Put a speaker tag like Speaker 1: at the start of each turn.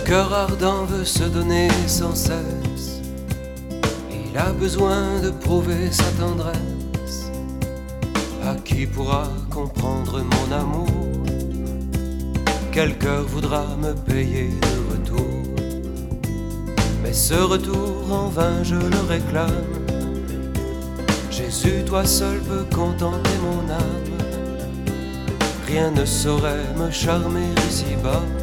Speaker 1: cœur ardent veut se donner sans cesse. Il a besoin de prouver sa tendresse. À qui pourra comprendre mon amour? Quel cœur voudra me payer de retour? Mais ce retour en vain je le réclame. Jésus, toi seul peux contenter mon âme. Rien ne saurait me charmer ici-bas.